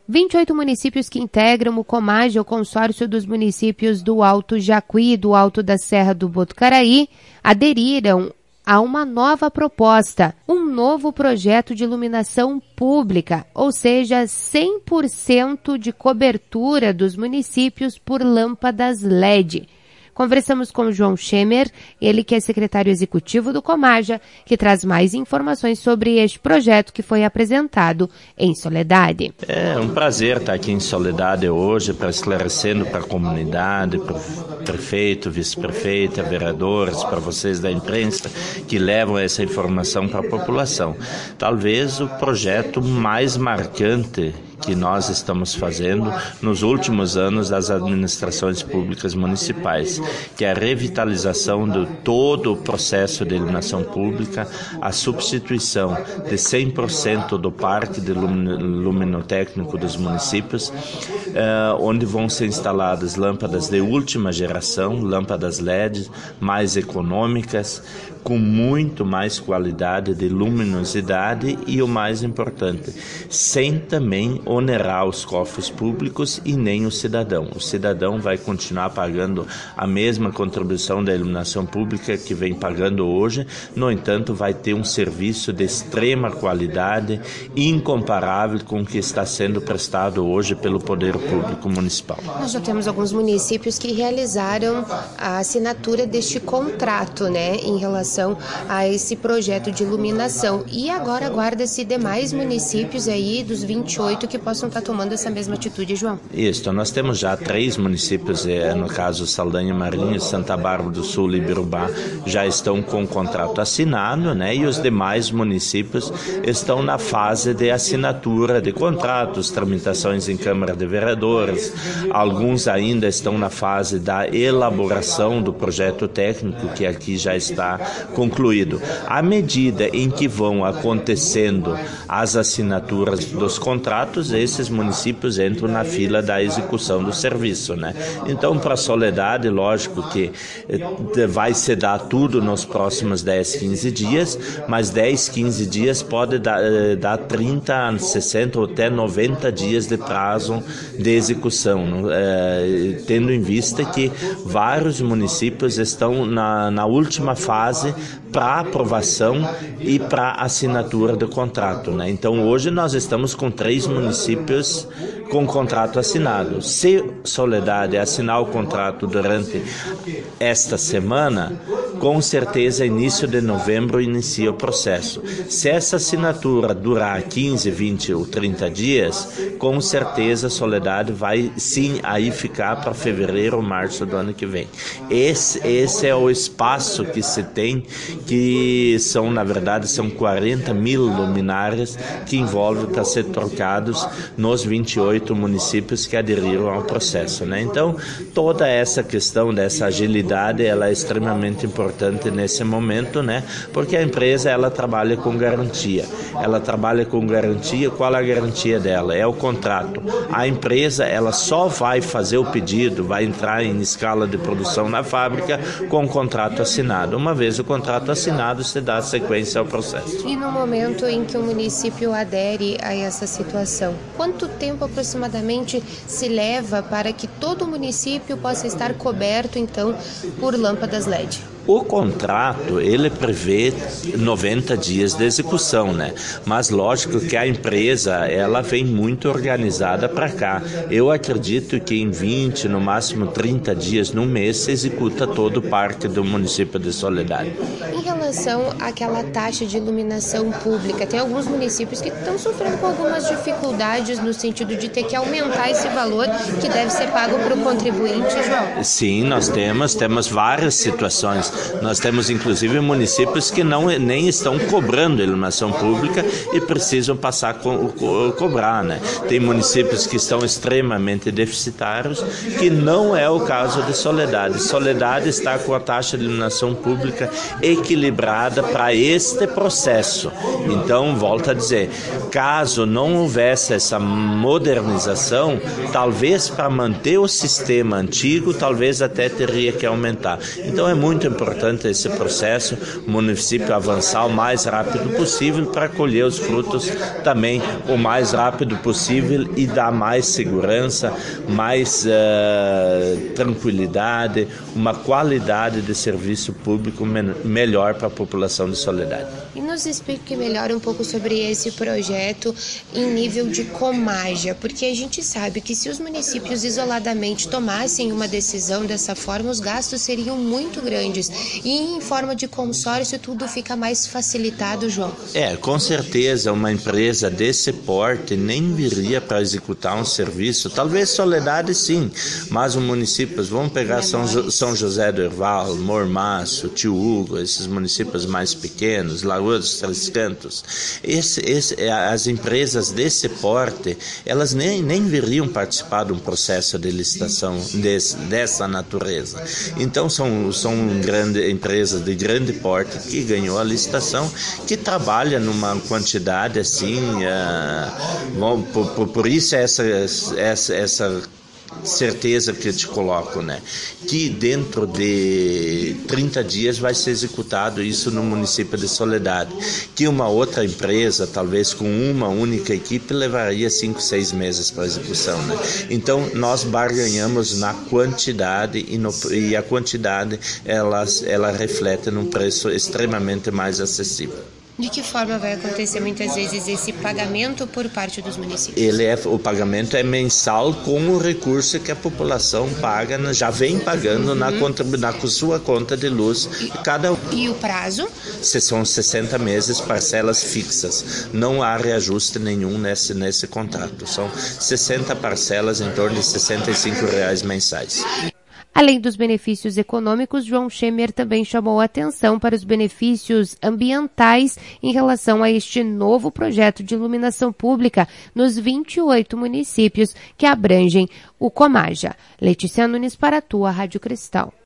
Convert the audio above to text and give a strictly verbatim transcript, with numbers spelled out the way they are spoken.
vinte e oito municípios que integram o Comage, o consórcio dos municípios do Alto Jacuí e do Alto da Serra do Botucaraí, aderiram a uma nova proposta, um novo projeto de iluminação pública, ou seja, cem por cento de cobertura dos municípios por lâmpadas L E D. Conversamos com João Schemer, ele que é secretário executivo do Comaja, que traz mais informações sobre este projeto que foi apresentado em Soledade. É um prazer estar aqui em Soledade hoje para esclarecendo para a comunidade, para o prefeito, vice-prefeita, vereadores, para vocês da imprensa que levam essa informação para a população. Talvez o projeto mais marcante que nós estamos fazendo nos últimos anos das administrações públicas municipais, que é a revitalização de todo o processo de iluminação pública, a substituição de cem por cento do parque de luminotécnico dos municípios, eh, onde vão ser instaladas lâmpadas de última geração, lâmpadas L E D mais econômicas, com muito mais qualidade de luminosidade e, o mais importante, sem também onerar os cofres públicos e nem o cidadão. O cidadão vai continuar pagando a mesma contribuição da iluminação pública que vem pagando hoje, no entanto, vai ter um serviço de extrema qualidade, incomparável com o que está sendo prestado hoje pelo Poder Público Municipal. Nós já temos alguns municípios que realizaram a assinatura deste contrato, né, em relação a esse projeto de iluminação. E agora aguarda-se demais municípios aí, dos vinte e oito, que possam estar tomando essa mesma atitude, João. Isso, nós temos já três municípios, no caso Saldanha Marinho, Santa Bárbara do Sul e Birubá, já estão com o contrato assinado, né? E os demais municípios estão na fase de assinatura de contratos, tramitações em Câmara de Vereadores. Alguns ainda estão na fase da elaboração do projeto técnico, que aqui já está concluído. À medida em que vão acontecendo as assinaturas dos contratos, esses municípios entram na fila da execução do serviço, né? Então, para a Soledade, lógico que vai se dar tudo nos próximos dez, quinze dias, mas dez, quinze dias pode dar, dar trinta, sessenta ou até noventa dias de prazo de execução, é, tendo em vista que vários municípios estão na, na última fase para aprovação e para assinatura do contrato, né? Então hoje nós estamos com três municípios com contrato assinado. Se Soledade assinar o contrato durante esta semana, com certeza início de novembro inicia o processo. Se essa assinatura durar quinze, vinte ou trinta dias, com certeza Soledade vai sim aí ficar para fevereiro ou março do ano que vem. Esse, esse é o espaço que se tem, que são, na verdade, são quarenta mil luminárias que envolvem para ser trocados nos vinte e oito municípios que aderiram ao processo, né? Então, toda essa questão dessa agilidade, ela é extremamente importante nesse momento, né? Porque a empresa, ela trabalha com garantia. Ela trabalha com garantia. Qual é a garantia dela? É o contrato. A empresa, ela só vai fazer o pedido, vai entrar em escala de produção na fábrica com o contrato assinado. Uma vez o contrato assinado, se dá sequência ao processo. E no momento em que o município adere a essa situação, quanto tempo aproximadamente se leva para que todo o município possa estar coberto, então, por lâmpadas L E D? O contrato, ele prevê noventa dias de execução, né? Mas lógico que a empresa, ela vem muito organizada para cá. Eu acredito que em vinte, no máximo trinta dias, no mês, se executa todo o parque do município de Soledade. Em relação àquela taxa de iluminação pública, tem alguns municípios que estão sofrendo com algumas dificuldades no sentido de ter que aumentar esse valor que deve ser pago para o contribuinte, João? Sim, nós temos, temos várias situações. Nós temos, inclusive, municípios que não, nem estão cobrando iluminação pública e precisam passar a co co cobrar, né? Tem municípios que estão extremamente deficitários, que não é o caso de Soledade. Soledade está com a taxa de iluminação pública equilibrada para este processo. Então, volto a dizer, caso não houvesse essa modernização, talvez para manter o sistema antigo, talvez até teria que aumentar. Então, é muito importante importante esse processo, o município avançar o mais rápido possível para colher os frutos também o mais rápido possível e dar mais segurança, mais uh, tranquilidade, uma qualidade de serviço público me- melhor para a população de Soledade. E nos explique melhor um pouco sobre esse projeto em nível de Comaja, porque a gente sabe que se os municípios isoladamente tomassem uma decisão dessa forma, os gastos seriam muito grandes e em forma de consórcio tudo fica mais facilitado, João. É, com certeza uma empresa desse porte nem viria para executar um serviço, talvez Soledade sim, mas os municípios, vamos pegar São, jo- São José do Herval, Mormaço, Tio Hugo, esses municípios mais pequenos, Lagoa dos Três Cantos, esse, esse, as empresas desse porte, elas nem, nem viriam participar de um processo de licitação desse, dessa natureza. Então são, são grande, empresas de grande porte que ganhou a licitação, que trabalha numa quantidade assim, uh, bom, por, por, por isso essa, essa, essa certeza que eu te coloco, né? Que dentro de trinta dias vai ser executado isso no município de Soledade, que uma outra empresa, talvez com uma única equipe, levaria cinco, seis meses para execução, né? Então nós barganhamos na quantidade e, no, e a quantidade ela, ela reflete num preço extremamente mais acessível. De que forma vai acontecer muitas vezes esse pagamento por parte dos municípios? Ele é, o pagamento é mensal com o recurso que a população paga, já vem pagando uhum. na, conta, na sua conta de luz. E, cada... e o prazo? São sessenta meses, parcelas fixas. Não há reajuste nenhum nesse, nesse contrato. São sessenta parcelas em torno de sessenta e cinco reais mensais. Além dos benefícios econômicos, João Schemer também chamou a atenção para os benefícios ambientais em relação a este novo projeto de iluminação pública nos vinte e oito municípios que abrangem o Comaja. Letícia Nunes para a tua Rádio Cristal.